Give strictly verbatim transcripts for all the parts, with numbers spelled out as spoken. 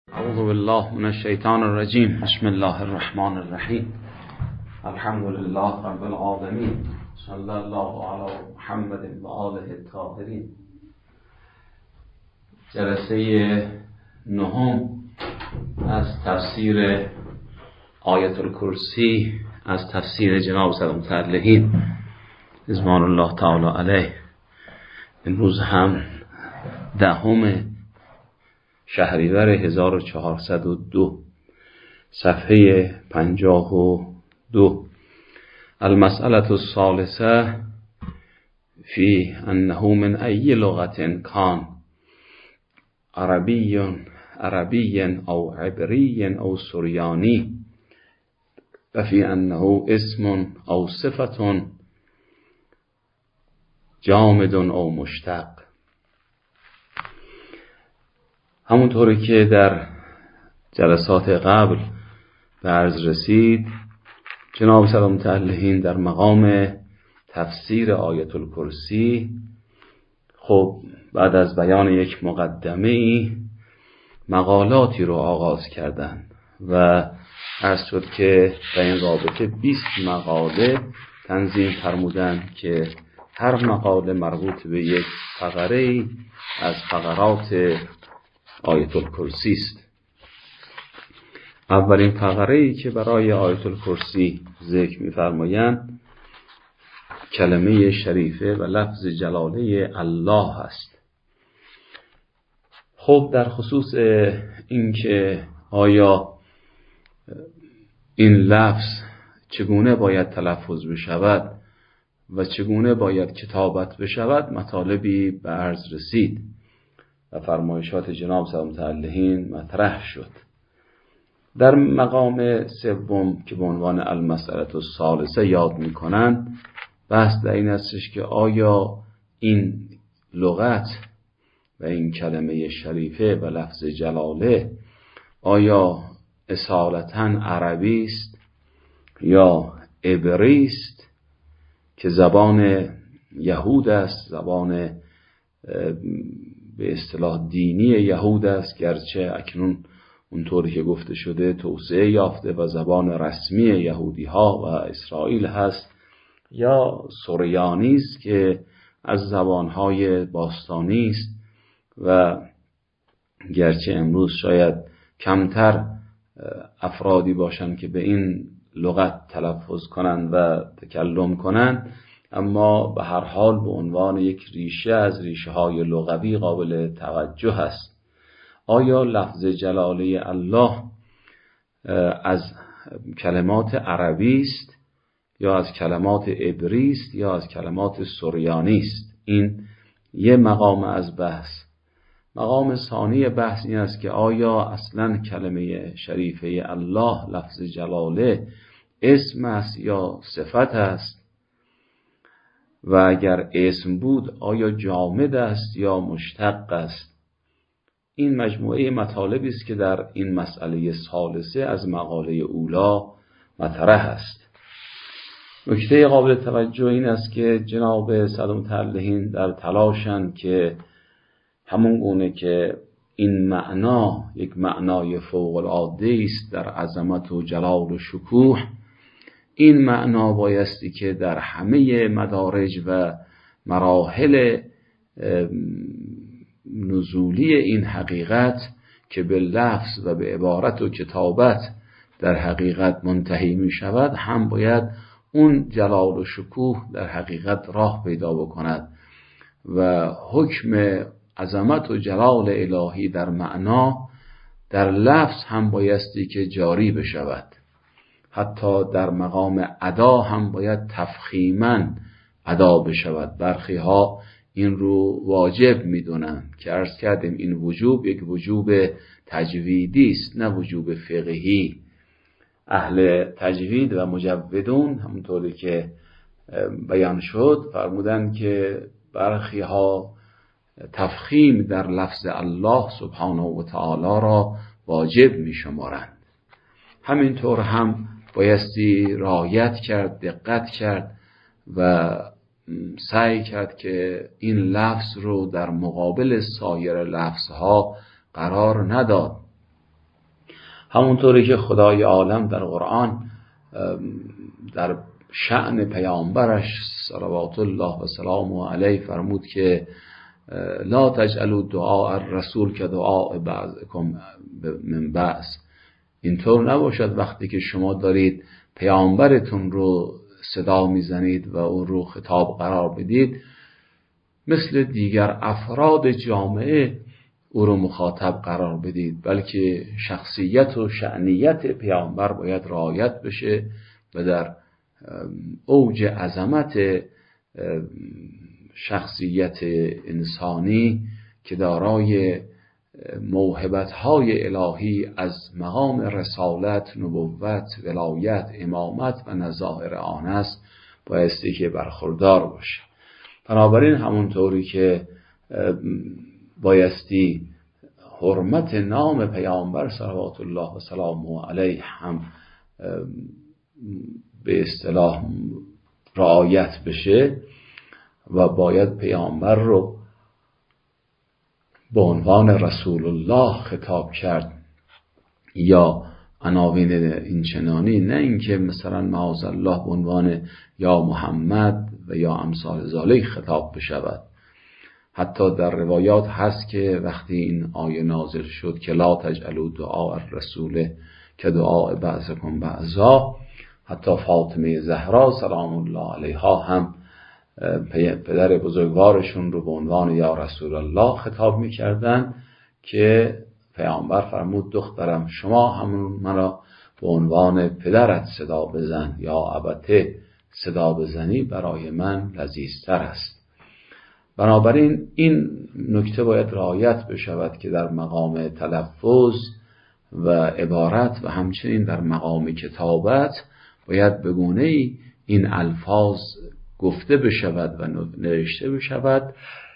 اعوذ بالله من الشیطان الرجیم. بسم الله الرحمن الرحیم. الحمد لله رب العالمین. صلی الله علی محمد و آله الطاهرین. جلسه نهم از تفسیر آیت الکرسی از تفسیر جناب سید متعلقین رضوان الله تعالی علیه. امروز هم دهم شهریور هزار و چهارصد و دو، صفحه پنجاه و دو. المسئله الثالثه فی انه من ای لغت کان، عربی عربی او عبری او سریانی، و فی انه اسم او صفت جامد او مشتق. همونطوری که در جلسات قبل به عرض رسید، جناب سید متعلقین در مقام تفسیر آیت الکرسی خب بعد از بیان یک مقدمه ای مقالاتی رو آغاز کردن و عرض شد که در این رابطه بیست مقاله تنظیم فرمودن که هر مقاله مربوط به یک فقره از فقرات آیت الکرسی است. اولین فقره‌ای که برای آیت الکرسی ذکر می‌فرمایند کلمه شریفه و لفظ جلاله الله است. خب در خصوص این که آیا این لفظ چگونه باید تلفظ بشود و چگونه باید کتابت بشود مطالبی به عرض رسید و فرمایشات جناب سید متعلقین مطرح شد. در مقام سوم که به عنوان المسئله الثالثه یاد میکنند، بحث در این استش که آیا این لغت و این کلمه شریفه و لفظ جلاله آیا اصالتاً عربی است یا عبری است که زبان یهود است، زبان به اصطلاح دینی یهود است، گرچه اکنون اونطوری که گفته شده توسعه یافته و زبان رسمی یهودی ها و اسرائیل هست، یا سریانی است که از زبانهای باستانی است و گرچه امروز شاید کمتر افرادی باشند که به این لغت تلفظ کنند و تکلم کنند، اما به هر حال به عنوان یک ریشه از ریشه های لغوی قابل توجه است. آیا لفظ جلاله الله از کلمات عربی است یا از کلمات عبری است یا از کلمات سریانی است؟ این یه مقام از بحث. مقام ثانی بحث این است که آیا اصلا کلمه شریفه الله لفظ جلاله اسم است یا صفت است، و اگر اسم بود آیا جامد است یا مشتق است؟ این مجموعه مطالبی است که در این مسئله ثالثه از مقاله اولا مطرح است. نکته قابل توجه این است که جناب سید متعلقین در تلاشند که همون گونه که این معنا یک معنای فوق العاده است در عظمت و جلال و شکوه، این معنا بایستی که در همه مدارج و مراحل نزولی این حقیقت که به لفظ و به عبارت و کتابت در حقیقت منتهی می شود هم باید اون جلال و شکوه در حقیقت راه پیدا بکند و حکم عظمت و جلال الهی در معنا در لفظ هم بایستی که جاری بشود. حتی در مقام ادا هم باید تفخیماً ادا بشود. برخی ها این رو واجب میدونن که عرض کردیم این وجوب یک وجوب تجویدی است نه وجوب فقهی. اهل تجوید و مجودون همونطوری که بیان شد فرمودن که برخی ها تفخیم در لفظ الله سبحانه و تعالی را واجب می شمارند. همینطور هم بایستی رعایت کرد، دقت کرد و سعی کرد که این لفظ رو در مقابل سایر لفظها قرار نداد همونطوری که خدای عالم در قرآن در شأن پیامبرش صلوات الله و سلامه علیه فرمود که لا تجعلوا دعاء الرسول که دعاء بعضکم من بعض. اینطور نباشد وقتی که شما دارید پیامبرتون رو صدا میزنید و اون رو خطاب قرار بدید مثل دیگر افراد جامعه او رو مخاطب قرار بدید، بلکه شخصیت و شأنیت پیامبر باید رعایت بشه و در اوج عظمت شخصیت انسانی که دارای موهبت‌های الهی از مقام رسالت، نبوت، ولایت، امامت و نظائر آن است بایستی که برخوردار باشه. بنابراین همونطوری که بایستی حرمت نام پیامبر صلوات الله و سلامه علیه هم به اصطلاح رعایت بشه و باید پیامبر رو به عنوان رسول الله خطاب کرد یا عناوین اینچنانی، نه اینکه مثلا معاذ الله به عنوان یا محمد و یا امثال ذالک خطاب بشود. حتی در روایات هست که وقتی این آیه نازل شد که لا تجعلوا دعاء الرسول که دعاء بعضکم بعضا، حتی فاطمه زهرا سلام الله علیها هم پدر بزرگوارشون رو به عنوان یا رسول الله خطاب می‌کردن که پیامبر فرمود دخترم شما همون مرا به عنوان پدرت صدا بزن یا ابته صدا بزنی برای من لذیذتر است. بنابراین این نکته باید رعایت بشود که در مقام تلفظ و عبارت و همچنین در مقام کتابت باید به گونه‌ای این الفاظ گفته بشود و نوشته بشود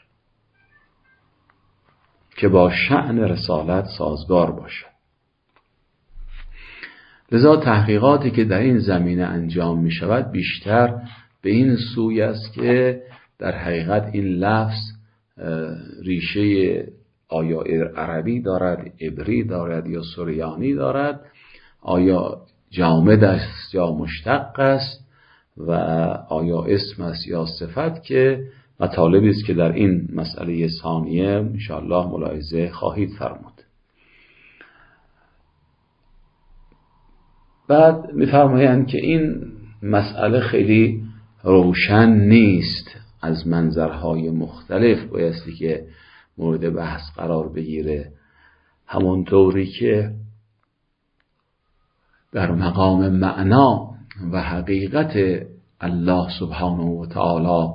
که با شأن رسالت سازگار باشد. لذا تحقیقاتی که در این زمینه انجام می شود بیشتر به این سوی است که در حقیقت این لفظ ریشه آیا عربی دارد، عبری دارد یا سریانی دارد، آیا جامد است یا مشتق است و آیا اسم است یا صفت، که مطالبی است که در این مسئله ثانیه انشاءالله ملاحظه خواهید فرمود. بعد می‌فرمایند که این مسئله خیلی روشن نیست، از منظرهای مختلف بایستی که مورد بحث قرار بگیره. همونطوری که در مقام معنا و حقیقت الله سبحانه و تعالی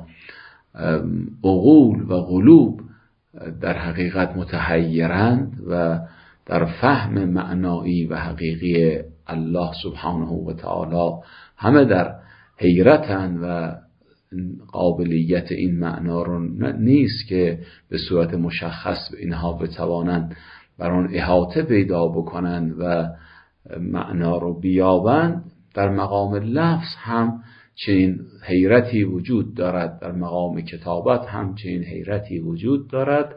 عقول و قلوب در حقیقت متحیرند و در فهم معنایی و حقیقی الله سبحانه و تعالی همه در حیرتند و قابلیت این معنا رو نیست که به صورت مشخص اینها بتوانند بر آن احاطه پیدا بکنند و معنا رو بیابند. در مقام لفظ هم چنین حیرتی وجود دارد، در مقام کتابت هم چنین حیرتی وجود دارد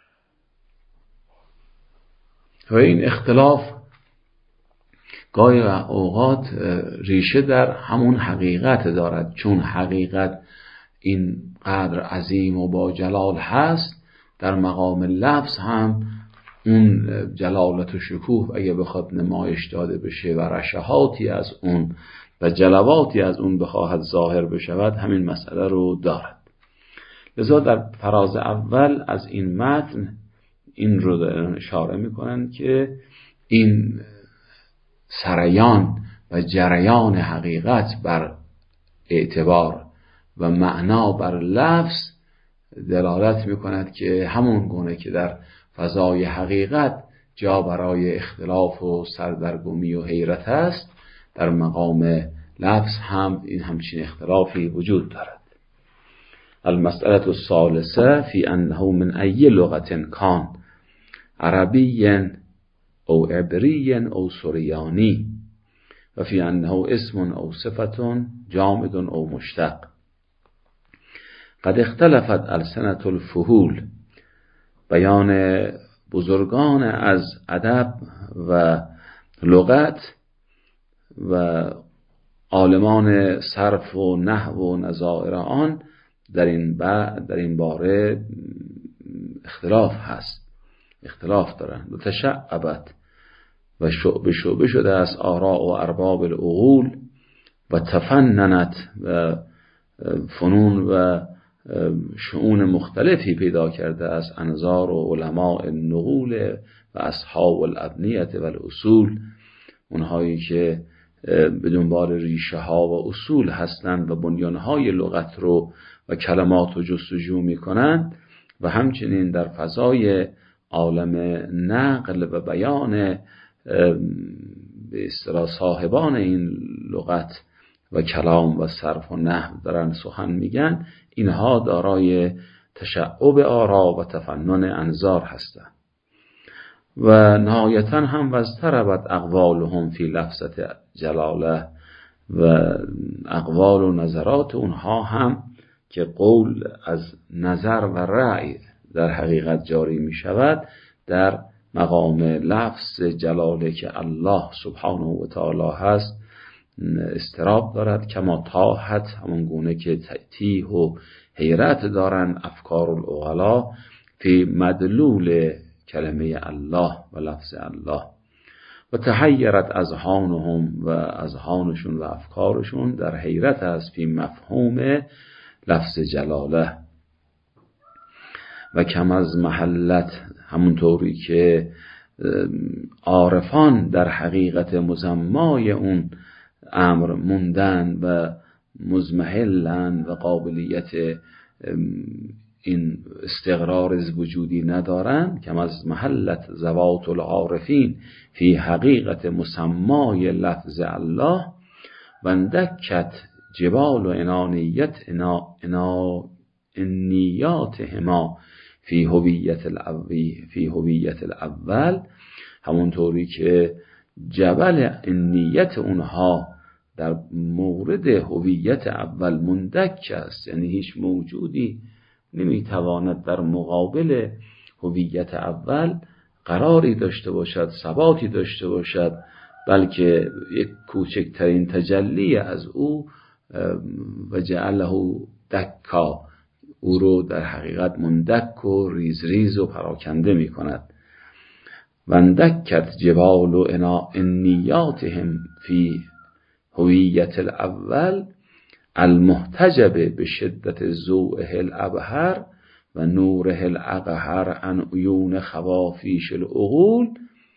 و این اختلاف گاهی اوقات ریشه در همون حقیقت دارد. چون حقیقت این قدر عظیم و با جلال هست، در مقام لفظ هم اون جلالت و شکوه اگه بخواد نمایش داده بشه و رشحاتی از اون و جلواتی از اون بخواهد ظاهر بشود، همین مسئله رو دارد. لذا در فراز اول از این متن این رو اشاره میکنن که این سریان و جریان حقیقت بر اعتبار و معنا بر لفظ دلالت میکند که همون گونه که در فضای حقیقت جا برای اختلاف و سردرگمی و حیرت است، در مقام لفظ هم این همچین اختلافی وجود دارد. المسئله الثالثه فی انه من ای لغت کان، عربی او عبری او سریانی، و فی انه اسم او صفت جامد او مشتق. قد اختلفت السنة الفهول، بیان بزرگان از ادب و لغت و عالمان صرف و نحو و نظائر آن در این در این باره اختلاف هست، اختلاف دارن. و تشعبت و شعبه شعبه شده از آراء و ارباب العقول و تفننت و فنون و شؤون مختلفی پیدا کرده از انظار و علماء النقول و اصحاب الابنیت و الاصول، اونهایی که به دنبال ریشه ها و اصول هستند و بنیانهای لغت رو و کلمات رو جستجو میکنند، و همچنین در فضای عالم نقل و بیان به اصطلاح صاحبان این لغت و کلام و صرف و نحو دارن سخن میگن، اینها دارای تشعب آرا و تفنن انظار هستند. و نهایتا هم وزتربت اقوالهم فی لفظت جلاله، و اقوال و نظرات اونها هم که قول از نظر و رأی در حقیقت جاری می شود در مقام لفظ جلاله که الله سبحانه و تعالی هست استراب دارد، کما تاحت، همون گونه که تیه و حیرت دارن افکار العقلا فی مدلول کلمه الله و لفظ الله. و تحیرت اذهانهم، و اذهانشون و افکارشون در حیرت است فی مفهوم لفظ جلاله. و کم از محلت، همونطوری که عارفان در حقیقت مزمای اون امر موندن و مزمحلن و قابلیت این استقرار وجودی ندارن، کم از محلت ذوات العارفین فی حقیقت مسمای لفظ الله و اندکت جبال و انانیت انا انا انیاتهما فی هویت الاول فی هویت الاول، همونطوری که جبل انیت اونها در مورد هویت اول مندک است، یعنی هیچ موجودی نمیتواند در مقابل هویت اول قراری داشته باشد، ثباتی داشته باشد، بلکه یک کوچکترین تجلی از او و جعله دکا، او رو در حقیقت مندک و ریز ریز و پراکنده می کند. و اندکت جبال و انیاتهم فی هویت الاول المحتجب به شدت ضوءه الابهر و نوره الاقهر عن عیون خوافیش العقول،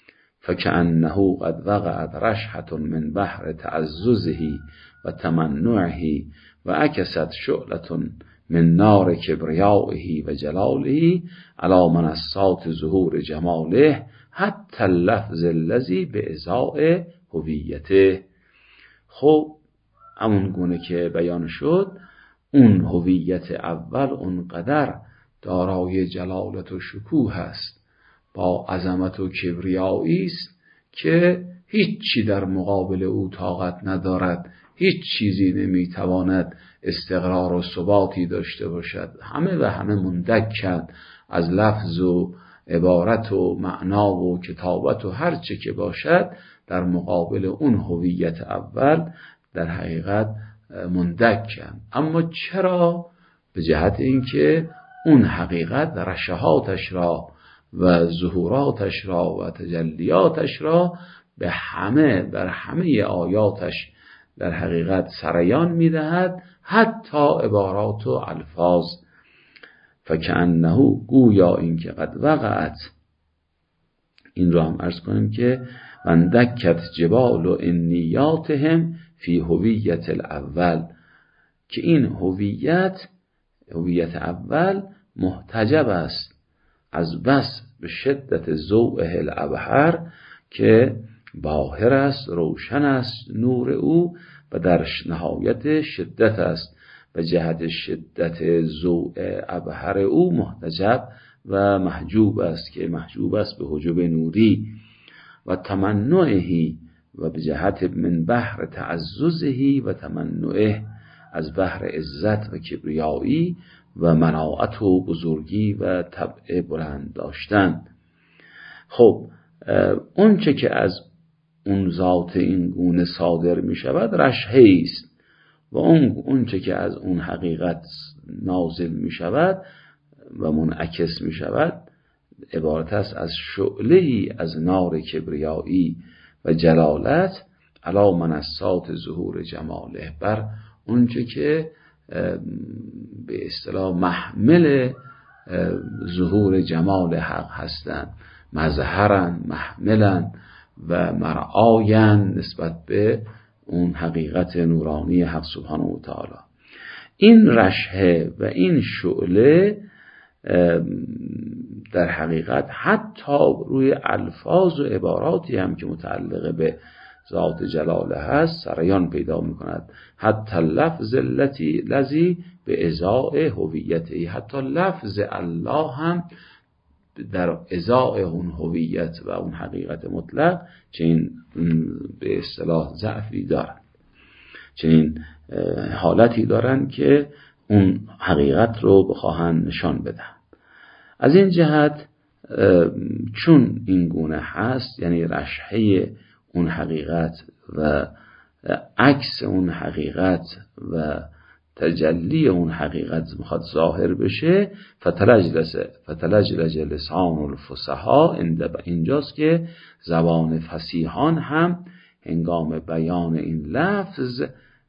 فکأنه قد وقعت رشحة من بحر تعززه و تمنعه و عکست شعلة من نار کبریائه و جلاله علی منصات ظهور جماله حتی اللفظ الذی به ازاء هویته. خب همون گونه که بیان شد، اون هویت اول اونقدر دارای جلالت و شکوه است، با عظمت و کبریایی است که هیچی در مقابل او طاقت ندارد، هیچ چیزی نمیتواند استقرار و ثباتی داشته باشد. همه و همه مندکن از لفظ و عبارت و معنا و کتابت و هر چه که باشد در مقابل اون هویت اول در حقیقت مندکن. اما چرا؟ به جهت اینکه اون حقیقت رشحاتش را و ظهوراتش را و تجلیاتش را به همه بر همه آیاتش در حقیقت سریان میدهد، حتی عبارات و الفاظ. فکأنه، گویا اینکه قد وقعت، این رو هم عرض کنیم که اندکت جبال و انیاتهم فی هویت الاول، که این هویت هویت اول محتجب است از بس به شدت ضوءه الابهر، که باهر است، روشن است نور او و در نهایت شدت است، به جهت شدت ضوء ابهر او محتجب و محجوب است، که محجوب است به حجب نوری. و تمنعه، و به جهت من بحر تعززه و تمنعه، از بحر عزت و کبریایی و مناعت و بزرگی و طبع بلند داشتن. خب اون چه که از اون ذات این گونه صادر می شود رشحه‌ای است و اون اون چه که از اون حقیقت نازل می شود و منعکس می شود عبارت است از شعله‌ای از نار کبریایی و جلالت علی منصات ظهور جماله، بر اون چه که به اصطلاح محمل ظهور جمال حق هستند، مظهرن، محملن و مرعاین نسبت به اون حقیقت نورانی حق سبحانه و تعالی. این رشحه و این شعله در حقیقت حتی روی الفاظ و عباراتی هم که متعلق به ذات جلاله هست سریان پیدا میکند. حتی لفظ التی لذی به ازاء هویته، حتی لفظ الله هم در ازاء اون هویت و اون حقیقت مطلق چنین به اصطلاح ضعفی دارند، چنین حالتی دارند که اون حقیقت رو بخواهند نشان بدن. از این جهت چون این گونه هست، یعنی رشحه اون حقیقت و عکس اون حقیقت و تجلی اون حقیقت میخواد ظاهر بشه، فتلجلس فتلجلج لسان الفصحا، اینجاست که زبان فصیحان هم هنگام بیان این لفظ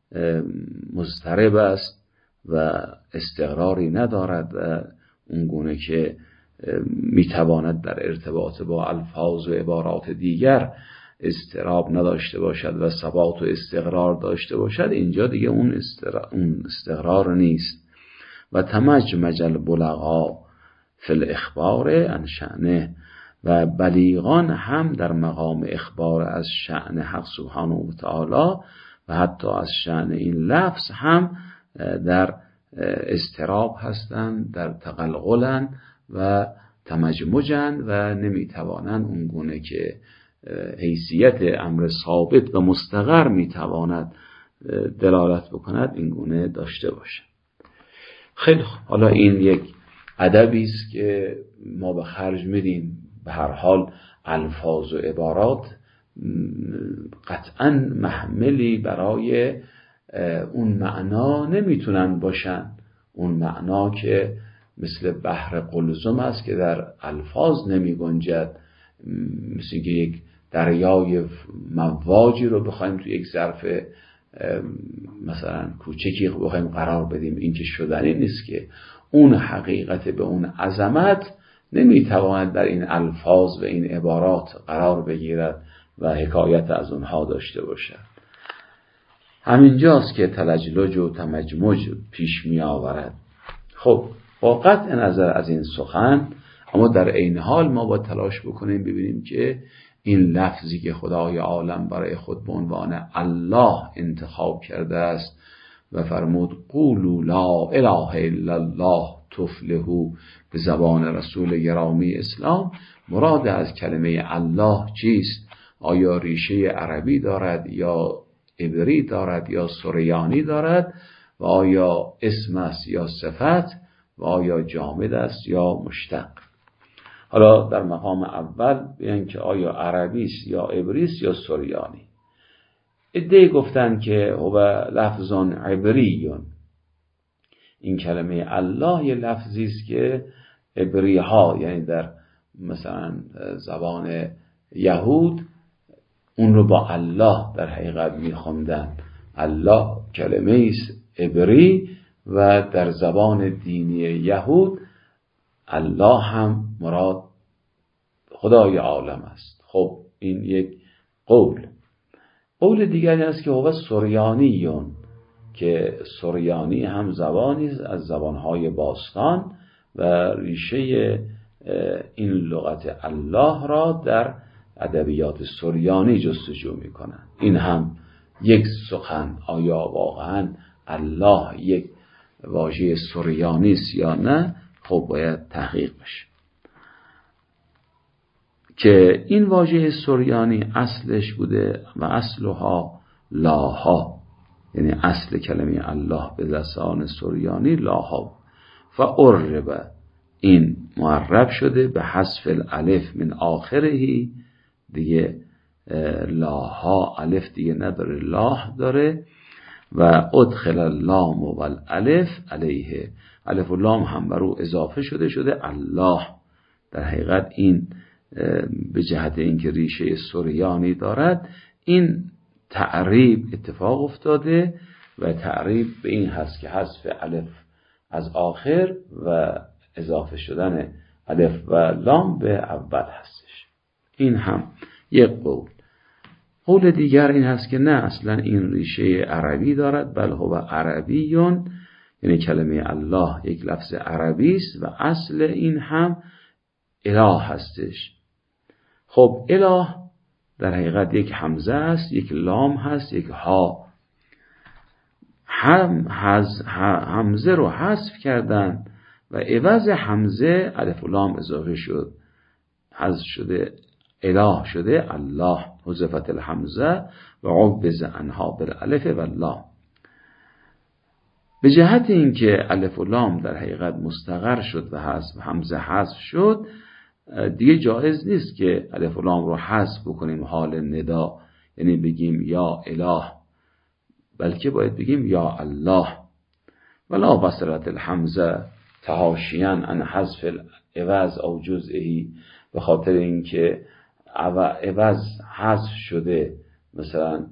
مضطرب است و استقراری ندارد و اون گونه که میتواند در ارتباط با الفاظ و عبارات دیگر استراب نداشته باشد و ثبات و استقرار داشته باشد، اینجا دیگه اون استقرار نیست. و تمجمج البلغا فی الاخبار عن شأنه، و بلیغان هم در مقام اخبار از شأن حق سبحانه و تعالی و حتی از شأن این لفظ هم در استراب هستند، در تقلقلن و تمجمجن و نمیتوانند اون گونه که حیثیت امر ثابت و مستقر میتواند دلالت بکند این گونه داشته باشه. خیلی خوب، حالا این یک ادبی است که ما به خرج میدیم. به هر حال الفاظ و عبارات قطعا محملی برای اون معنا نمیتونن باشن. اون معنا که مثل بحر قلزم است که در الفاظ نمی گنجد، مثل که یک دریای مواجی رو بخوایم تو یک ظرف مثلا کوچکی بخوایم قرار بدیم، این که شدنی نیست. که اون حقیقت به اون عظمت نمیتواند در این الفاظ و این عبارات قرار بگیرد و حکایت از اونها داشته باشد. همینجاست که تلجلج و تمجمج پیش می آورد. خب با قطع نظر از این سخن، اما در عین حال ما با تلاش بکنیم ببینیم که این لفظی که خدای عالم برای خود به عنوان الله انتخاب کرده است و فرمود قولوا لا اله الا الله تفلحوا به زبان رسول گرامی اسلام، مراد از کلمه الله چیست؟ آیا ریشه عربی دارد یا عبری دارد یا سریانی دارد؟ و آیا اسم است یا صفت؟ و آیا جامد است یا مشتق؟ حالا در مقام اول بیان که آیا عربی است یا عبری است یا سریانی. عده‌ای گفتن که هو لفظان عبریون، این کلمه الله یه لفظی است که عبری ها، یعنی در مثلا زبان یهود اون رو با الله در حقیقت میخوندن. الله کلمه است عبری و در زبان دینی یهود الله هم مراد خدای عالم است. خب این یک قول. قول دیگری است که هو سریانیون، که سریانی هم زبانی از زبانهای باستان و ریشه این لغت الله را در ادبیات سریانی جستجو میکنند. این هم یک سخن، آیا واقعا الله یک واژه سریانی است یا نه، خب باید تحقیق بشه. که این واژه سریانی اصلش بوده و اصلها لاها، یعنی اصل کلمه الله به لسان سریانی لاها، فعرب، این معرب شده به حذف الالف من آخرهی، دیگه لاها الف دیگه نداره، لاه داره. و ادخل اللام و الالف علیه، الف و لام هم بر او اضافه شده شده الله. در حقیقت این به جهت اینکه ریشه سریانی دارد این تعریب اتفاق افتاده و تعریب به این هست که حذف الف از آخر و اضافه شدن الف و لام به اول هستش. این هم یک قول. قول دیگر این هست که نه، اصلا این ریشه عربی دارد، بل هو عربیون، یعنی کلمه الله یک لفظ عربی است و اصل این هم اله هستش. خب اله در حقیقت یک همزه است، یک لام هست، یک ها. هم همزه رو حذف کردن و عوض همزه الف و لام اضافه شد، حذف شده اله شده الله، حذفت الحمزه و عوض عنها بالالف و اللام. به جهت اینکه الف و لام در حقیقت مستقر شد و حذف همزه حذف شد، دیگه جایز نیست که الف و لام رو حذف بکنیم حال ندا، یعنی بگیم یا اله، بلکه باید بگیم یا الله. ولا بصرت الحمزه تحاشیاً عن حذف العوض او جزئی، به خاطر اینکه عوض حذف شده، مثلا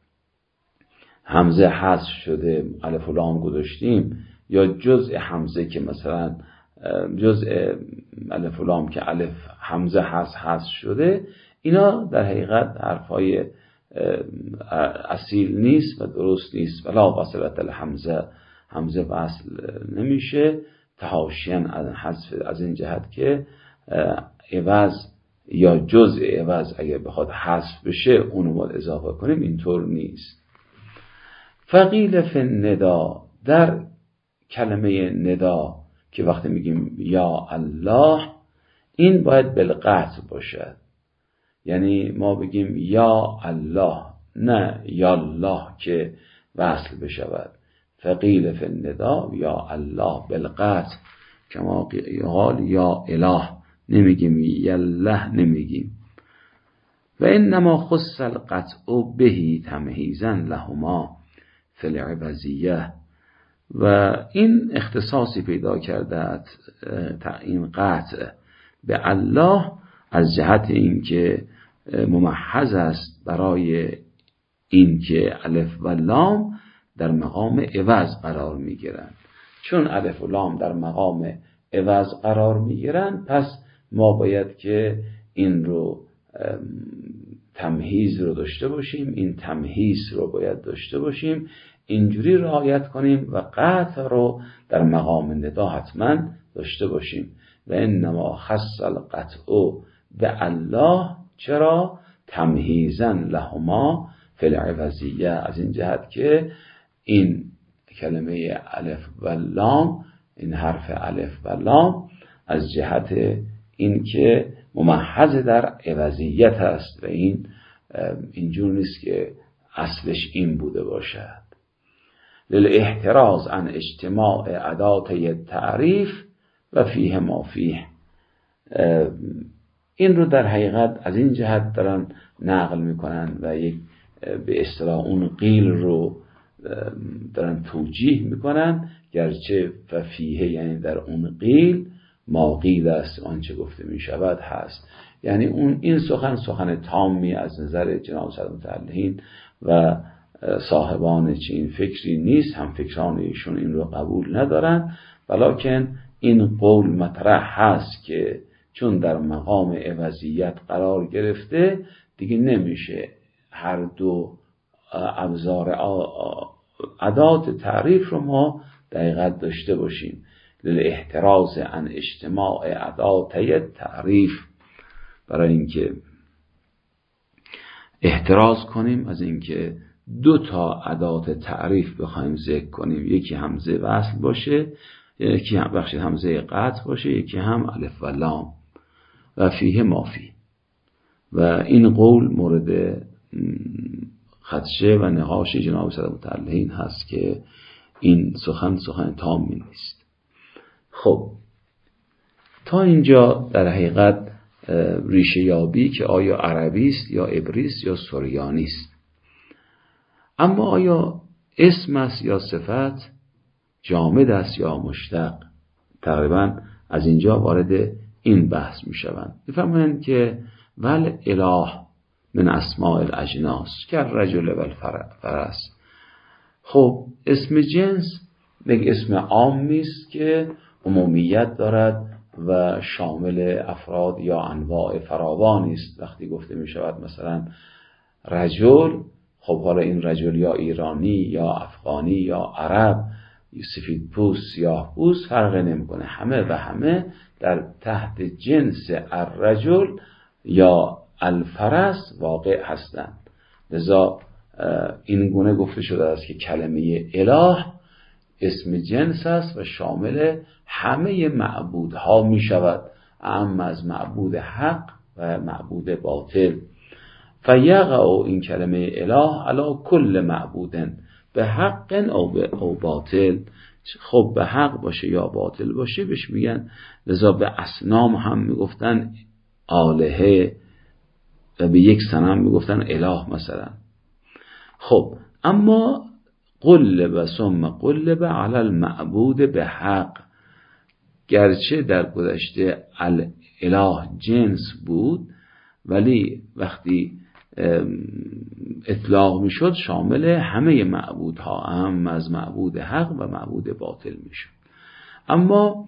همزه حذف شده الف و لام گذاشتیم، یا جزء همزه که مثلا جزء الف و لام که الف همزه حذف حذف شده، اینا در حقیقت حرفای اصیل نیست و درست نیست. ولا بصرت الحمزه، همزه وصل نمیشه تحاشیاً از حذف، از این جهت که عوض یا جزء عوض اگر بخواد حذف بشه اونو باید اضافه کنیم، اینطور نیست. فقیل فی الندا، در کلمه ندا که وقتی میگیم یا الله، این باید بالقطع باشد، یعنی ما بگیم یا الله، نه یا الله که وصل بشود. فقیل فی الندا یا الله بالقطع، کما قال یا اله، نمیگیم یله، نمیگیم. و انما خص القطع بهی تمهیزا لهما فی العوضیه، و این اختصاصی پیدا کرده این قطع به الله از جهت اینکه ممحض است برای اینکه الف و لام در مقام عوض قرار میگیرند. چون الف و لام در مقام عوض قرار میگیرند، پس ما باید که این رو تمهیز رو داشته باشیم، این تمهیز رو باید داشته باشیم، اینجوری رعایت کنیم و قطع رو در مقام ندا حتما داشته باشیم. و انما خص القطع به الله، چرا؟ تمهیزا لهما فی العوضیه، از این جهت که این کلمه الف و لام، این حرف الف و لام از جهت این که ممحض در عوضیت است و این اینجور نیست که اصلش این بوده باشد. للاحتراز عن اجتماع اداتی تعریف و فیه ما فیه، این رو در حقیقت از این جهت دارن نقل میکنن و یک به اصطلاح اون قیل رو دارن توجیه میکنن، گرچه فیه یعنی در اون قیل ما قیل است، آنچه گفته میشود هست، یعنی اون این سخن سخن تامی از نظر جناب صدر متعلقین و صاحبان چین فکری نیست، هم فکران ایشون این رو قبول ندارن، ولکن این قول مطرح هست که چون در مقام عوضیت قرار گرفته دیگه نمیشه هر دو ابزار ادات تعریف رو ما دقیقت داشته باشیم. للاحتراز عن اجتماع اداتی تعریف، برای اینکه احتراز کنیم از اینکه دو تا ادات تعریف بخوایم ذکر کنیم، یکی همزه وصل باشه، یکی هم بخش همزه قطع باشه، یکی هم الف و لام و فیه مافی. و این قول مورد خدشه و نقاش جناب صدر متعلقین هست که این سخن سخن تامی نیست. خب تا اینجا در حقیقت ریشه یابی که آیا عربی است یا عبری است یا سریانی است. اما آیا اسم است یا صفت، جامد است یا مشتق، تقریبا از اینجا وارد این بحث می شوند. میفهمند که ول اله من اسماء الاجناس که رجل و الفرس. خب اسم جنس یک اسم عامی است که عمومیت دارد و شامل افراد یا انواع فراوانی است. وقتی گفته می شود مثلا رجل، خب حالا این رجل یا ایرانی یا افغانی یا عرب، سفید پوست سیاه پوست فرق نمیکنه، همه و همه در تحت جنس الرجل یا الفرس واقع هستند. لذا این گونه گفته شده است که کلمه اله اسم جنس است و شامل همه معبودها می شود، اعم از معبود حق و معبود باطل. فیقع این کلمه اله علی کل معبودن به حق او باطل. خب به حق باشه یا باطل باشه بهش میگن. لذا به اصنام هم میگفتن آلهه و به یک صنم میگفتن اله مثلا. خب اما قلب ثم قلب علی المعبود به حق، گرچه در گذشته الاله جنس بود ولی وقتی اطلاق میشد شامل همه معبودها، هم از معبود حق و معبود باطل میشد. اما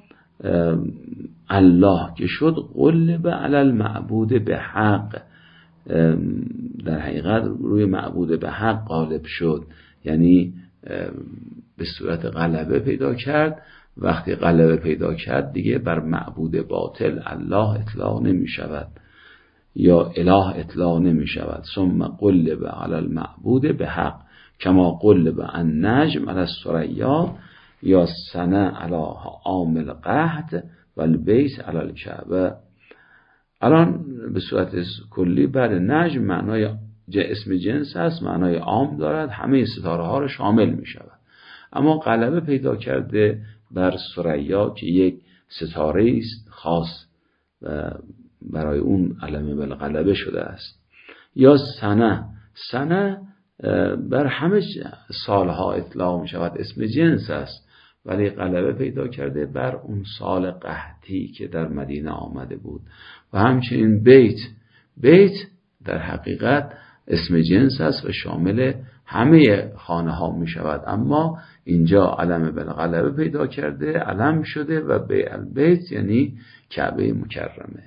الله که شد قلب علی المعبود به حق، در حقیقت روی معبود به حق غالب شد، یعنی به صورت غلبه پیدا کرد. وقتی غلبه پیدا کرد دیگه بر معبود باطل الله اطلاق نمی شود یا اله اطلاق نمی شود. ثم قلب علی المعبود به حق کما قلب النجم علی الثریا یا سنه علی عامل قحط و البیت علی الکعبه. الان به صورت کلی بعد نجم معنای اسم جنس است، معنای عام دارد، همه ستاره ها رو شامل می شود. اما غلبه پیدا کرده بر ثریا که یک ستاره است خاص و برای اون علم بالغلبه شده است. یا سنه، سنه بر همه سالها اطلاق می شود، اسم جنس است ولی غلبه پیدا کرده بر اون سال قحطی که در مدینه آمده بود. و همچنین بیت، بیت در حقیقت اسم جنس است و شامل همه خانه ها می شود، اما اینجا علم بالغلبه پیدا کرده، علم شده و به البیت یعنی کعبه مکرمه.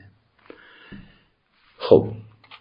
خب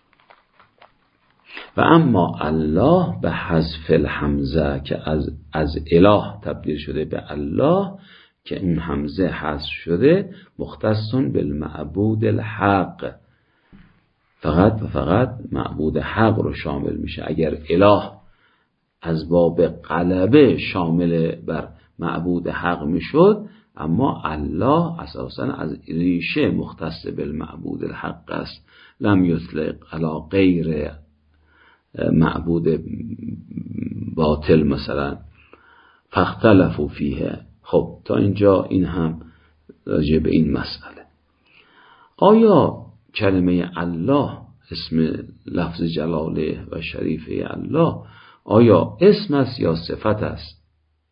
و اما الله به حذف الحمزه که از از اله تبدیل شده به الله که این حمزه حذف شده، مختصن بالمعبود الحق، فقط و فقط معبود حق رو شامل میشه. اگر اله از باب غلبه شامل بر معبود حق میشد، اما الله اساسا از ریشه مختص بالمعبود الحق است، لم یطلق علی غیر معبود باطل مثلا فاختلفوا فیه. خب تا اینجا این هم راجع به این مسئله. آیا کلمه الله، اسم لفظ جلاله و شریفه الله، آیا اسم است یا صفت است؟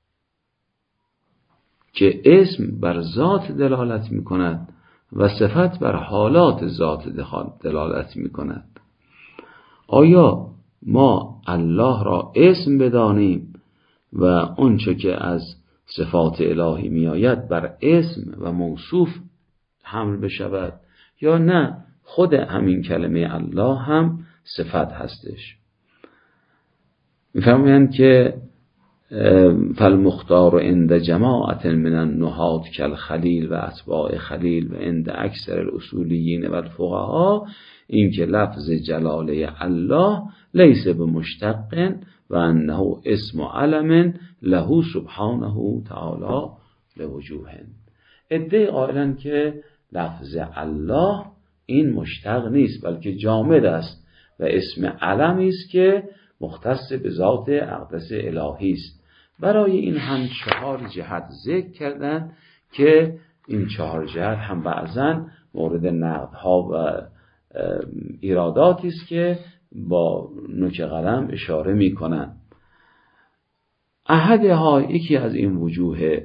که اسم بر ذات دلالت می کند و صفت بر حالات ذات دلالت می کند. آیا ما الله را اسم بدانیم و آنچه که از صفات الهی می آید بر اسم و موصوف حمل بشود، یا نه خود همین کلمه الله هم صفت هستش؟ می‌فرمایند که فالمختار عند جماعت من النحات کالخلیل و اتباع خلیل و عند اکثر الاصولیین و الفقها، این که لفظ جلاله الله لیس بمشتق و انه اسم علم له سبحانه تعالی لوجوه. ادعای قائلن که لفظ الله این مشتق نیست بلکه جامد است و اسم علمی است که مختص به ذات اقدس الهی است. برای این هم چهار جهت ذکر کردن که این چهار جهت هم بعضن مورد نقدها و ایراداتی است که با نوک قلم اشاره میکنن. احدها، یکی از این وجوه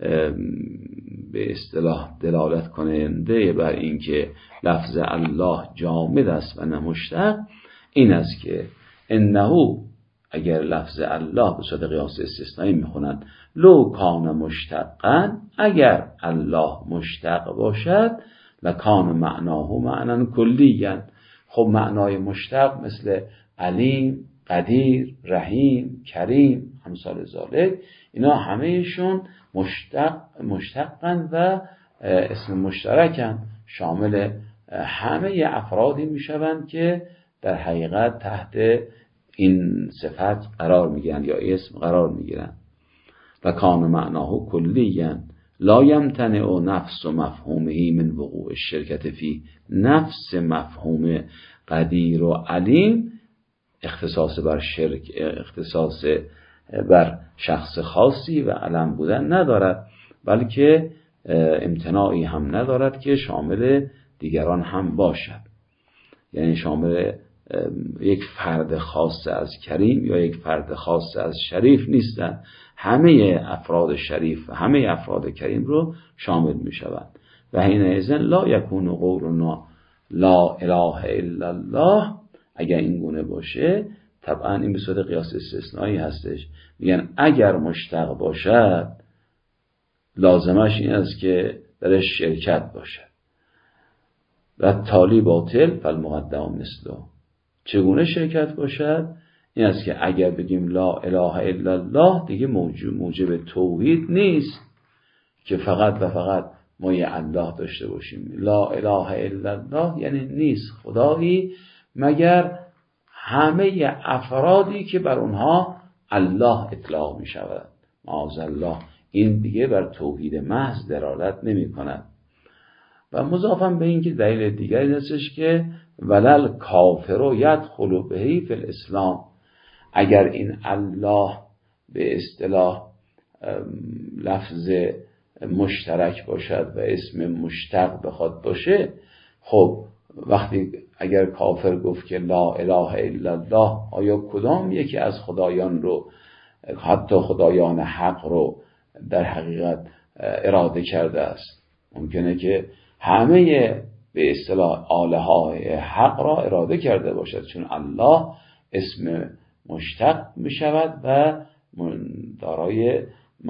به اصطلاح دلالت کننده بر اینکه لفظ الله جامد است و نه مشتق، این است که انه، اگر لفظ الله به صورت قیاس استثنایی میخونن، لو کان مشتقا، اگر الله مشتق باشد، لکان معناه معنی کلیاً. خب معنای مشتق مثل علیم، قدیر، رحیم، کریم، امثال ذالک، اینا همهشون مشتق مشتقن و اسم مشترکن، شامل همه افرادی میشوند که در حقیقت تحت این صفت قرار میگیرن یا اسم قرار میگیرن. و کان معناه کلیاً لا یمتنع نفس و مفهومه من وقوع الشرکت فی. نفس مفهوم قدیر و علیم اختصاص بر شرک، اختصاص بر شخص خاصی و علم بودن ندارد، بلکه امتناعی هم ندارد که شامل دیگران هم باشد. یعنی شامل یک فرد خاص از کریم یا یک فرد خاص از شریف نیستند، همه افراد شریف و همه افراد کریم رو شامل می شوند. و حینئذ لا یکون قولنا لا اله الا الله. اگر این گونه باشه طبعا این به صورت قیاس استثنایی هستش. میگن اگر مشتق باشد لازمش این است که درش شرکت باشد و تالی باطل فالمقدم مثله. چگونه شرکت باشد؟ این است که اگر بگیم لا اله الا الله دیگه موجب, موجب توحید نیست که فقط و فقط ما یه الله داشته باشیم. لا اله الا الله یعنی نیست خدایی مگر همه افرادی که بر اونها الله اطلاق می شود. معاذالله، این دیگه بر توحید محض دلالت نمی کند. و مضافاً به این که دلیل دیگری هستش که ولل کافر یدخل بهی فی الاسلام. اگر این الله به اصطلاح لفظ مشترک باشد و اسم مشتق بخواد باشه، خب وقتی اگر کافر گفت که لا اله الا الله، آیا کدام یکی از خدایان رو، حتی خدایان حق رو در حقیقت اراده کرده است؟ ممکنه که همه به اصطلاح آله‌های حق را اراده کرده باشد، چون الله اسم مشتق می شود و دارای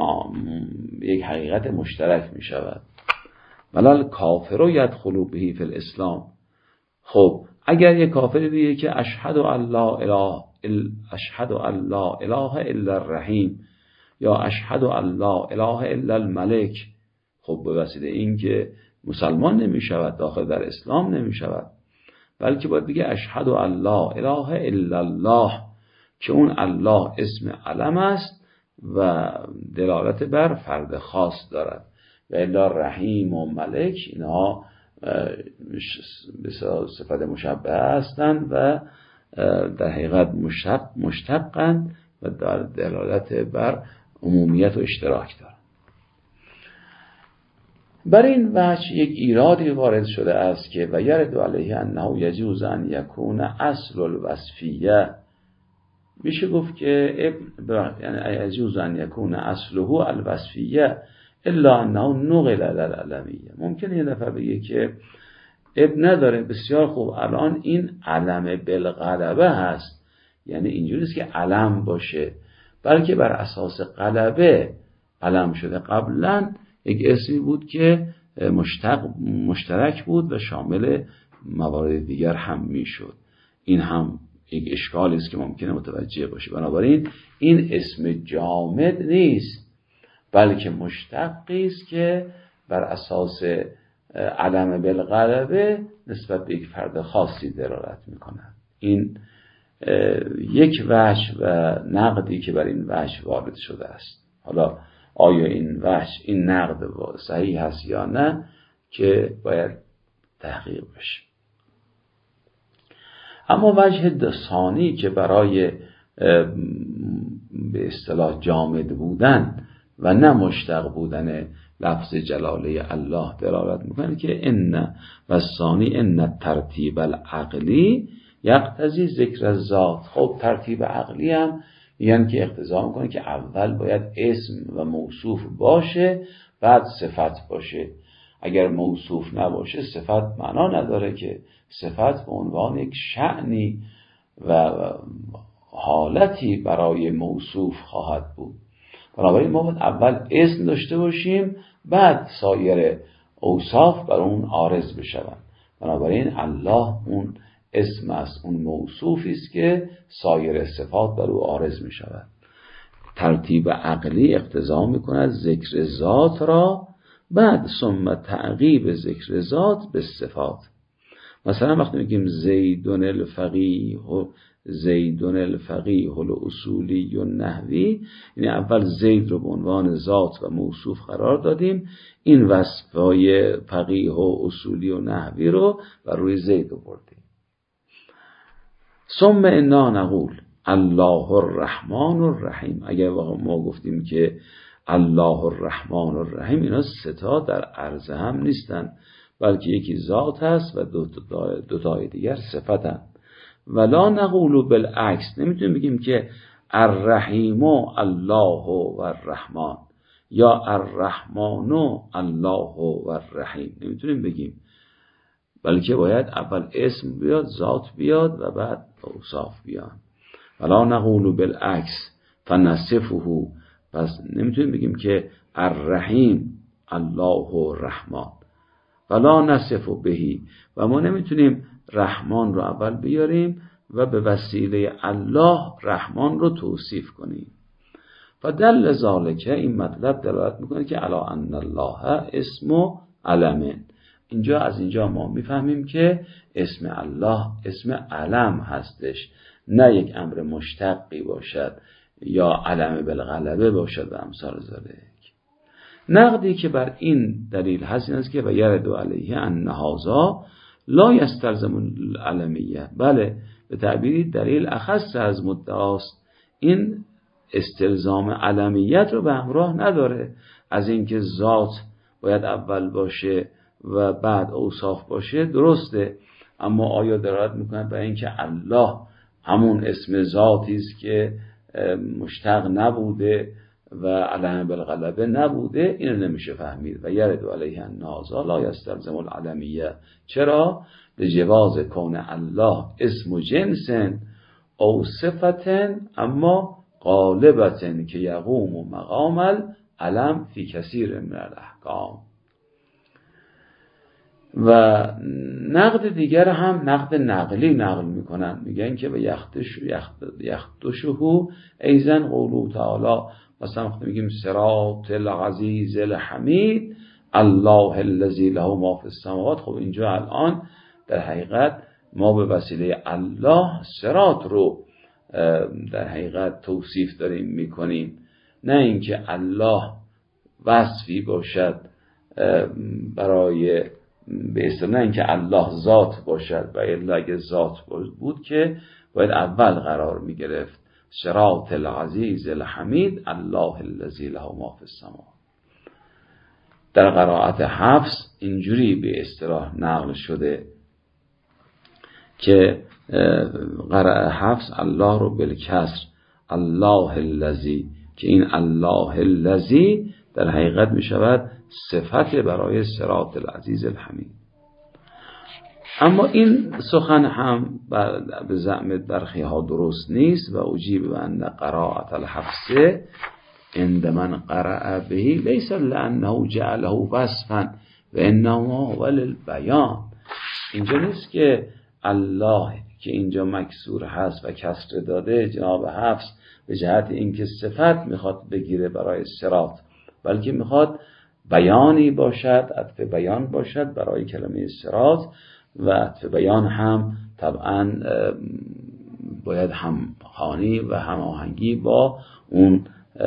یک حقیقت مشترک می شود. ولل کافر یدخل بهی فی الاسلام. خب اگر یک کافر بگه که اشهد ان لا اله اشهد ان لا اله الا الرحیم یا اشهد ان لا اله الا الملک، خب به واسطه این که مسلمان نمی شود، داخل در اسلام نمی شود، بلکه باید بگه اشهد ان لا اله الا الله، که اون الله اسم علم است و دلالت بر فرد خاص دارد. و الا رحیم و ملک اینها به صفت مشبهه هستند و در حقیقت مشتق مشتقند و در دلالت بر عمومیت و اشتراک دارند. بر این وجه یک ایرادی وارد شده است که و یرد علیه انه یجوز ان یکون اصل الوصفیه. میشه گفت که یعنی یجوز ان یکون اصله الوصفیه الا انه نقل العلمیه. ممکنه یه دفعه بگه که اب نداره، بسیار خوب، الان این علم بالغلبه هست، یعنی اینجوری است که علم باشه، بلکه بر اساس غلبه علم شده. قبلا یک اسمی بود که مشتق مشترک بود و شامل موارد دیگر هم میشد. این هم یک اشکالی است که ممکنه متوجه باشه. بنابراین این اسم جامد نیست، بلکه مشتقی است که بر اساس علم بالغلبه نسبت به یک فرد خاصی دلالت می‌کند. این یک وجه و نقدی که بر این وجه وارد شده است. حالا آیا این وجه، این نقد صحیح هست یا نه که باید تحقیق بشه. اما وجه ثانی که برای به اصطلاح جامد بودن و نه مشتق بودن لفظ جلاله الله دلالت میکنه که ان و ثانی ان ترتیب العقلی یقتضی ذکر ذات. خب ترتیب عقلی هم یعنی که اقتضا میکنه که اول باید اسم و موصوف باشه بعد صفت باشه. اگر موصوف نباشه صفت معنا نداره که صفت به عنوان یک شأنی و حالتی برای موصوف خواهد بود. بنابراین ما باید اول اسم داشته باشیم بعد سایر اوصاف بر اون عارض بشوند. بنابراین الله اون اسم است، اون موصوفی است که سایر صفات بر او عارض می شود. ترتیب عقلی اقتضا می کند ذکر ذات را بعد ثم تعقیب ذکر ذات به صفات. مثلا وقتی میگیم زیدون الفقیه زیدون الفقیه الاصولی و نحوی، یعنی اول زید رو به عنوان ذات و موصوف قرار دادیم، این وصفهای فقیه و اصولی و نحوی رو بر روی زید آوردیم. ثم انا نقول الله الرحمن الرحیم. اگر ما گفتیم که الله الرحمن الرحیم، اینا ستا در عرض هم نیستن بلکه یکی ذات هست و دو تا دو تای دیگر صفتن. ولا نقول بالعکس، نمیتونیم بگیم که الرحیم الله و الرحمن یا الرحمن الله و الرحیم، نمیتونیم بگیم، بلکه باید اول اسم بیاد، ذات بیاد و بعد اوصاف بیاد. ولا نقول بالعکس فنصفه، پس نمیتونیم بگیم که الرحیم الله الرحمن ولا نصف بهی، و ما نمیتونیم رحمان رو اول بیاریم و به وسیله الله رحمان رو توصیف کنیم. فدل ذالک، این مطلب دلالت میکنه که الا ان الله اسم علم. اینجا از اینجا ما میفهمیم که اسم الله اسم علم هستش، نه یک امر مشتقی باشد یا علم بالغلبه باشد و امثال ذالک. نقدی که بر این دلیل هست این است که و یرد علیه ان هذا لا یستلزم العلمیه. بله، به تعبیری دلیل اخص از مدعاست، این استلزام علمیت رو به همراه نداره. از اینکه ذات باید اول باشه و بعد اوصاف باشه درسته، اما آیا دلالت میکنه برای اینکه الله همون اسم ذاتی است که مشتق نبوده و علم بالغلبه نبوده؟ اینو نمیشه فهمید. و یرد علیه النازا لا یستلزم العلمیه. چرا؟ لجواز کون الله اسم جنس او صفتن اما غالبتن که یقوم مقام العلم فی کثیر من الاحکام. و نقد دیگر هم نقد نقلی نقل میکنن، میگن که به یختش یختشه ایزن قوله تعالی، مثلا وقتی میگیم صراط العزیز الحمید الله الذی له ما فی السماوات، خب اینجا الان در حقیقت ما به وسیله الله صراط رو در حقیقت توصیف داریم میکنیم، نه اینکه الله وصفی باشد برای به اصطلاح، نه اینکه الله ذات باشد، و الا اگه ذات بود که باید اول قرار میگرفت صراط العزیز الحمید الله الذی له ما فی السماوات. در قرائت حفص اینجوری به اصطلاح نقل شده که قرائت حفص الله رو بالکسر الله الذی، که این الله الذی در حقیقت می شود صفت برای صراط العزیز الحمید. اما این سخن هم به زعم برخی ها درست نیست. و اجیب به ان قرائت الحفص عند من قرأ به لیس لانه جعله وصفا و انما هو للبیان. اینجا نیست که الله که اینجا مکسور هست و کسر داده جناب حفص به جهت اینکه صفت میخواد بگیره برای صراط، بلکه میخواد بیانی باشد، عطف بیان باشد برای کلمه صراط، و عطف بیان هم طبعا باید همخوانی و هماهنگی با اون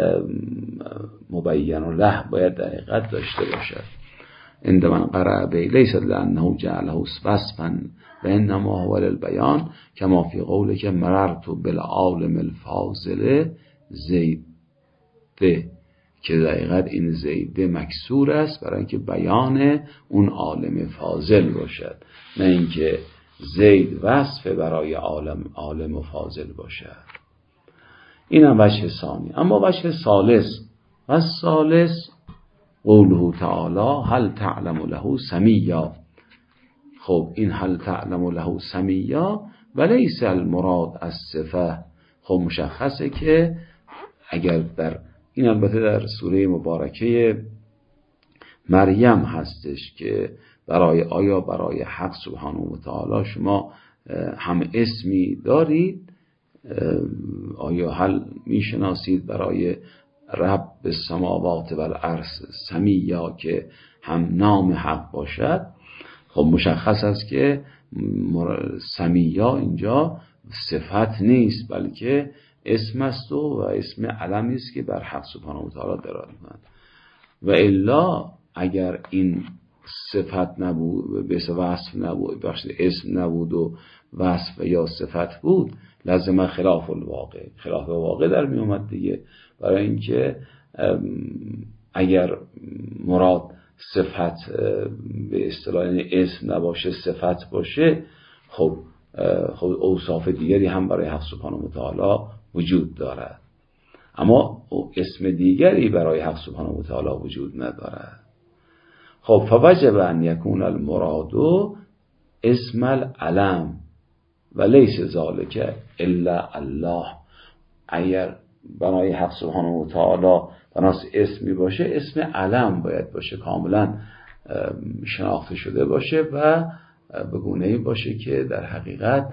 مبین له باید در حقیقت داشته باشد. عند من قرأ به لیس لانه جعله وصفا و انما هو للبیان کما فی قوله که مررت بالعالم الفاضل زید، که دقیقاً این زید مکسور است برای اینکه بیان اون عالم فاضل باشد، نه اینکه زید وصف برای عالم عالم و فاضل باشد. این هم وجه ثانی. اما وجه ثالث و ثالث قوله تعالی هل تعلم له سمیا. خب این هل تعلم له سمیا ولیس المراد از صفه. خب مشخصه که اگر در این البته در سوره مبارکه مریم هستش که برای آیا برای حق سبحانه و تعالی شما هم اسمی دارید، آیا هل میشناسید برای رب السماوات و الارض سمیا که هم نام حق باشد. خب مشخص است که سمیا اینجا صفت نیست بلکه اسم است و اسم علمی است که بر حق سبحانه و تعالی دارد. و الا اگر این صفت نبود، به وصف نبود، بخش اسم نبود و وصف یا صفت بود، لازم خلاف الواقع، خلاف واقع در می اومد دیگه. برای اینکه اگر مراد صفت به اصطلاح اسم نباشه صفت باشه، خب خب اوصاف دیگری هم برای حق سبحانه و تعالی وجود دارد، اما اسم دیگری برای حق سبحانه و تعالی وجود ندارد. خب فوجب ان یکون المراد اسم العلم و لیس ذالک الا الله. اگر برای حق سبحانه و تعالی بناس اسمی باشه، اسم علم باید باشه، کاملا شناخته شده باشه و به گونه‌ای باشه که در حقیقت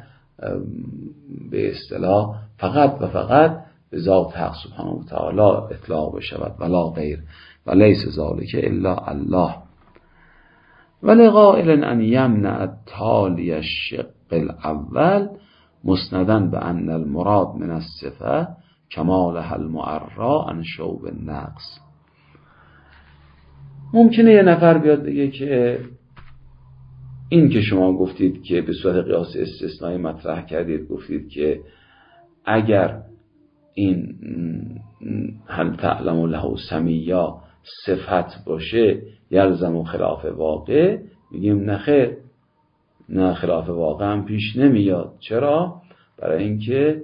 به اصطلاح فقط و فقط به ذات حق سبحانه و تعالی اطلاق بشود ولا غیر و لیس ذالک الا الله. ولقائل ان یمنع التالی الشق الاول مسندا بان المراد من الصفه کمالها المعرى عن شوب النقص. ممکنه یه نفر بیاد بگه که این که شما گفتید که به صورت قیاس استثنایی مطرح کردید، گفتید که اگر این هل تعلم له سمیا صفت باشه یلزم خلاف واقع. میگیم نخیر، نه خلاف واقع هم پیش نمیاد. چرا؟ برای اینکه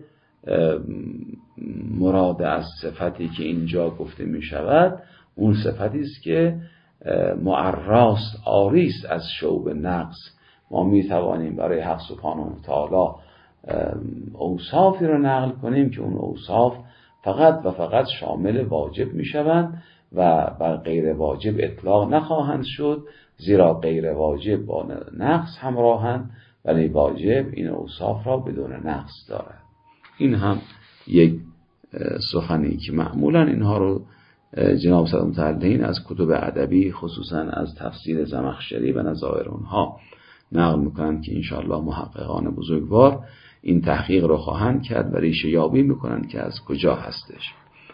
مراد از صفتی که اینجا گفته می شود اون صفتی است که معراست، عاریست از شوب نقص. ما می توانیم برای حق سبحانه و تعالی اوصافی رو نقل کنیم که اون اوصاف فقط و فقط شامل واجب می شوند و بر غیر واجب اطلاق نخواهند شد، زیرا غیر واجب با نقص همراهند ولی واجب این اوصاف را بدون نقص دارد. این هم یک سخنی که معمولا اینها رو جناب صدر متعلقین از کتب ادبی خصوصا از تفسیر زمخشری و نظائر اونها نقل میکنند که انشاءالله محققان بزرگوار این تحقیق رو خواهند کرد و ریشه یابی میکنند که از کجا هستش.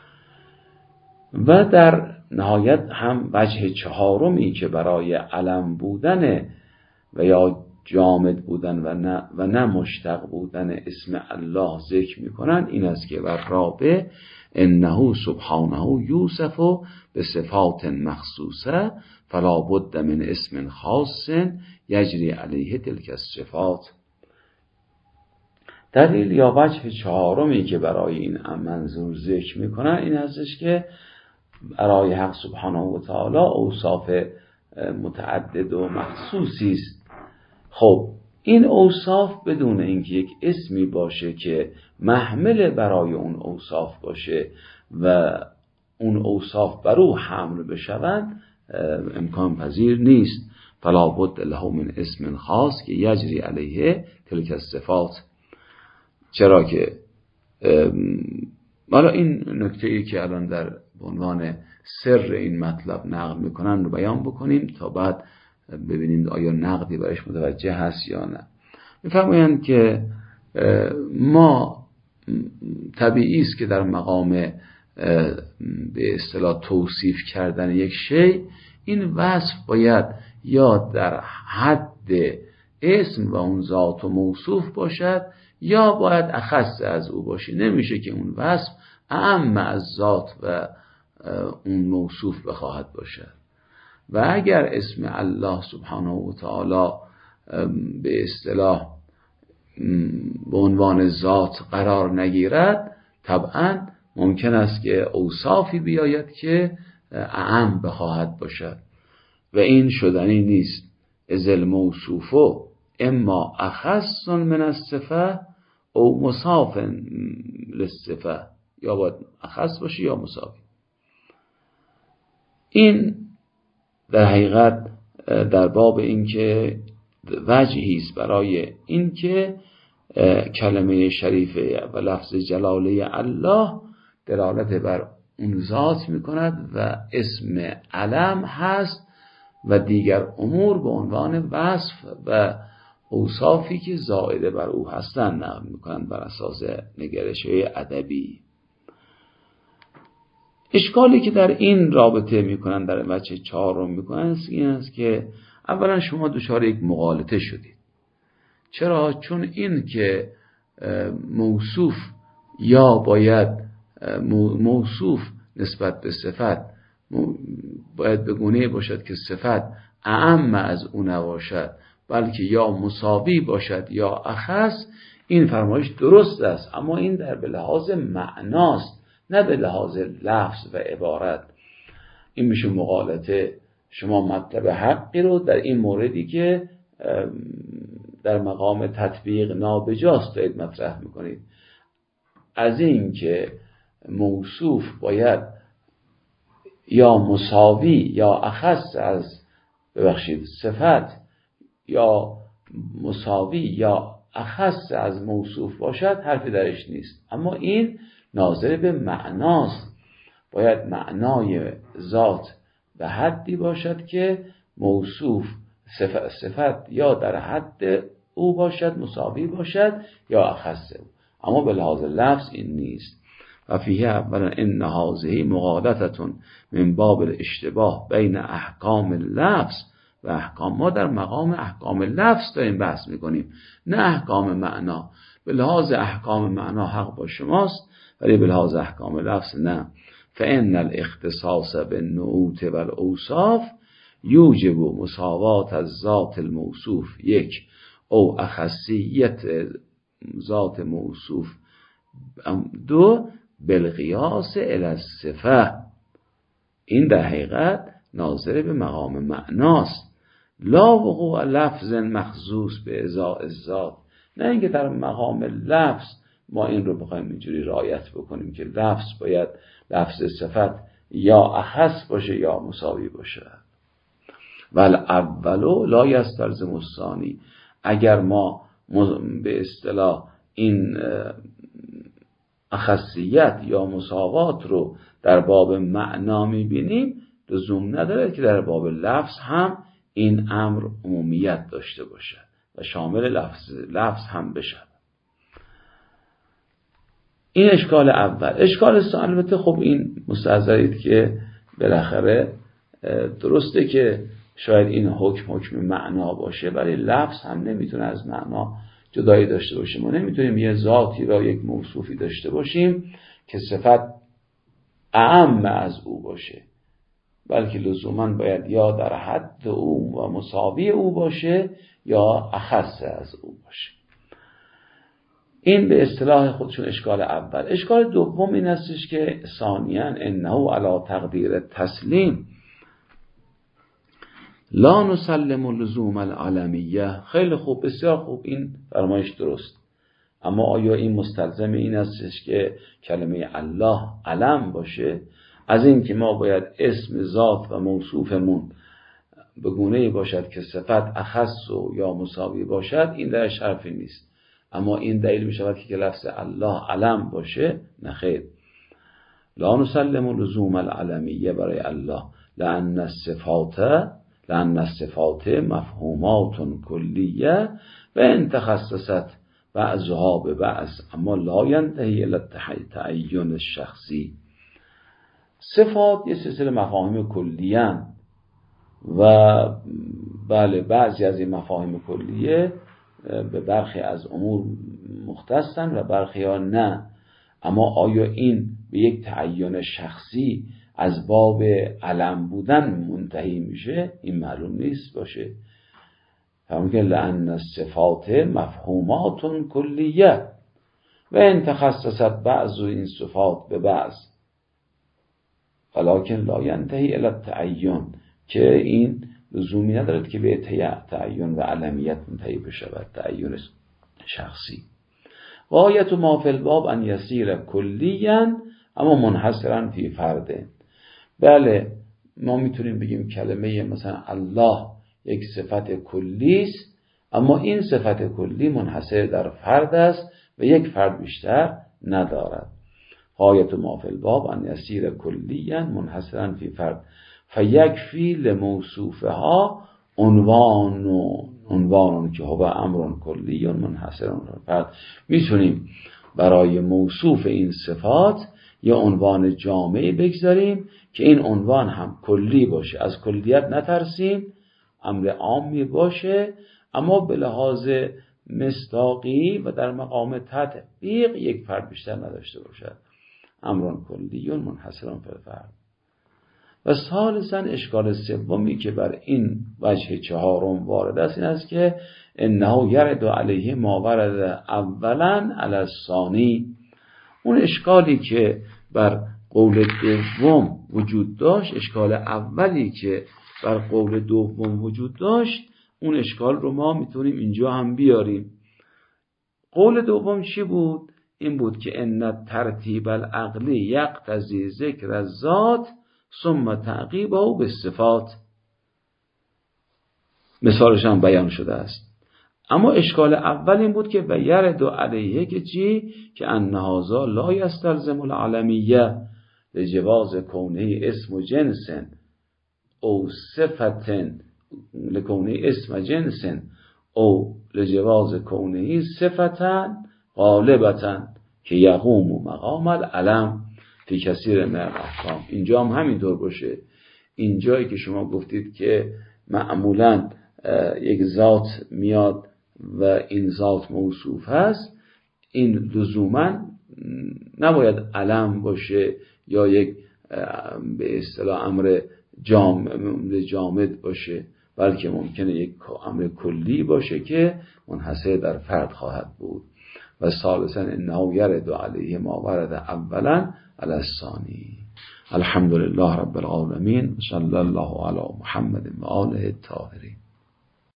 و در نهایت هم وجه چهارمی که برای علم بودن و یا جامد بودن و نه, و نه مشتق بودن اسم الله ذکر میکنن این است که بر رابع انه سبحانه یوصف به صفات مخصوصه فلا بد من اسم خاص یجری علیه تلک الصفات. دلیل یا وجه چهارمی که برای این منظور ذکر میکنن این هستش که برای حق سبحانه و تعالی اوصاف متعدد و مخصوصی است. خب این اوصاف بدون اینکه یک اسمی باشه که محمل برای اون اوصاف باشه و اون اوصاف بر او حمل بشوند امکان پذیر نیست. فلا بد له من اسم خاص که یجری علیه تلک الصفات. چرا که حالا این نکته ای که الان در عنوان سر این مطلب نقل میکنن رو بیان بکنیم تا بعد ببینیم آیا نقدی برایش متوجه هست یا نه. میفرمایند که ما طبیعی است که در مقام به اصطلاح توصیف کردن یک شی این وصف باید یا در حد اسم و اون ذات و موصوف باشد یا باید اخص از او باشه. نمیشه که اون وصف اعم از ذات و اون موصوف بخواهد باشد. و اگر اسم الله سبحانه و تعالی به اصطلاح به عنوان ذات قرار نگیرد، طبعا ممکن است که اوصافی بیاید که اعم بخواهد باشد و این شدنی نیست. از الموصوف اما اخص من الصفه او مصاف للصفه، یا باید اخص باشه یا مساوی. این در حقیقت در باب این که وجهی است برای این که کلمه شریفه و لفظ جلاله الله دلالت بر اون ذات می کند و اسم علم هست و دیگر امور به عنوان وصف و اوصافی که زائده بر او هستند نقل می کنند بر اساس نگرش‌های ادبی. اشکالی که در این رابطه می کنند، در وجه چهارم می کنند، این است که اولا شما دچار یک مغالطه شدید. چرا؟ چون این که موصوف یا باید موصوف نسبت به صفت باید به گونه‌ای باشد که صفت اعم از او نباشد، بلکه یا مساوی باشد یا اخص، این فرمایش درست است، اما این در به لحاظ معناست نه به لحاظ لفظ و عبارت. این میشه مغالطه. شما مطلب حقی رو در این موردی که در مقام تطبیق نابجاست دارید مطرح میکنید. از این که موصوف باید یا مساوی یا اخص از ببخشید صفت یا مساوی یا اخص از موصوف باشد، حرفی درش نیست، اما این ناظر به معناست. باید معنای ذات به حدی باشد که موصوف صفت, صفت یا در حد او باشد، مساوی باشد یا اخص او، اما به لحاظ لفظ این نیست. و فیه اولا ان هذه مغالطه من باب الاشتباه بین احکام لفظ و احکام. ما در مقام احکام لفظ داریم بحث میکنیم، نه احکام معنا. به لحاظ احکام معنا حق با شماست، ولی به لحاظ احکام لفظ نه. فان الاختصاص بالنعوت والاوصاف یوجب مساوات از ذات الموصوف یک او اخصیت ذات موصوف دو بالقیاس الی الصفه. این در حقیقت ناظر به مقام معناست، لا وقوع لفظ مخصوص به ازاء الذات. نه اینکه در مقام لفظ ما این رو بخوایم اینجوری رعایت بکنیم که لفظ باید لفظ صفت یا اخص باشه یا مساوی باشه. ول اولو لا یستلزم الثانی. اگر ما به اصطلاح این اخصیت یا مساوات رو در باب معنا میبینیم، لزوم نداره که در باب لفظ هم این امر عمومیت داشته باشه و شامل لفظ, لفظ هم بشه. این اشکال اول. اشکال ثانی، البته خب این مستحضرید که بالاخره درسته که شاید این حکم حکم معنا باشه، ولی لفظ هم نمیتونه از معنا جدایی داشته باشه. ما نمیتونیم یه ذاتی را، یک موصوفی داشته باشیم که صفت اعم از او باشه، بلکه لزوما باید یا در حد او و مساوی او باشه یا اخص از او باشه. این به اصطلاح خودشون اشکال اول. اشکال دوم این استش که ثانیاً انه علی تقدیر تسلیم لا نسلم لزوم العالمیه. خیلی خوب، بسیار خوب، این فرمایش درست، اما آیا این مستلزم این استش که کلمه الله علم باشه؟ از این که ما باید اسم ذات و موصوفمون به گونه‌ای باشد که صفت اخص و یا مساوی باشد، این درش حرفی نیست. اما این دلیل می شود که لفظ الله علم باشه؟ نه خیر. لا نسلم لزوم العلمیه برای الله، لأن الصفات لأن الصفات مفهومات کلیه و ان تخصصت بعضها به بعض اما لا ینتهی الی تعین الشخصی. صفات یه سلسله مفاهیم کلیه و بله بعضی از این مفاهیم کلیه به برخی از امور مختصن و برخی ها نه. اما آیا این به یک تعین شخصی از باب علم بودن منتهی میشه این معلوم نیست باشه. همون که لأن الصفات مفهومات کلیه و ان تخصصت بعض این صفات به بعض ولکن لا ینتهی الی التعین، که این لزومی ندارد که به تعین و علمیت منتهی بشود، تعین شخصی. غایت ما فی الباب ان یسیر کلیا اما منحصرا فی فرد. بله ما میتونیم بگیم کلمه مثلا الله یک صفت کلی است، اما این صفت کلی منحصر در فرد است و یک فرد بیشتر ندارد. غایت ما فی الباب ان یسیر کلیا منحصرا فی فرد فیکفی لموصوفها عنوان و عنوان که هو امر کلی منحصر در فرد. میتونیم برای موصوف این صفات یا عنوان جامعی بگذاریم که این عنوان هم کلی باشه، از کلیت نترسیم، امر عامی باشه، اما به لحاظ مصداقی و در مقام تطبیق یک فرد بیشتر نداشته باشد. امر کلی منحصر در فرد. و ثالثاً اشکال سومی که بر این وجه چهارم وارد است این است که انه یرد علیه ما ورد اولا علی الثانی. اون اشکالی که بر قول دوم وجود داشت، اشکال اولی که بر قول دوم وجود داشت، اون اشکال رو ما میتونیم اینجا هم بیاریم. قول دوم چی بود؟ این بود که ان ترتیب العقلی یقتضی ذکر الذات ثم تعقیبه بالصفات. مثالش هم بیان شده است. اما اشکال اول این بود که و یرد علیه که چی؟ که ان هذا لا یستلزم العلمیه لجواز کونه اسم جنس او صفت لکونه اسم جنس او لجواز کونه صفتا غالبتا که یقوم مقام العلم فی کثیر من الاحکام. اینجا هم همینطور باشه. اینجایی که شما گفتید که معمولا یک ذات میاد و این ذات موصوف هست، این لزوما نباید علم باشه یا یک به اصطلاح امر جامد باشه، بلکه ممکنه یک امر کلی باشه که منحصر در فرد خواهد بود. و ثالثا انه یرد علیه ما ورد اولا علی الثانی. الحمدلله رب العالمین. صلی الله علی محمد و آله الطاهرین.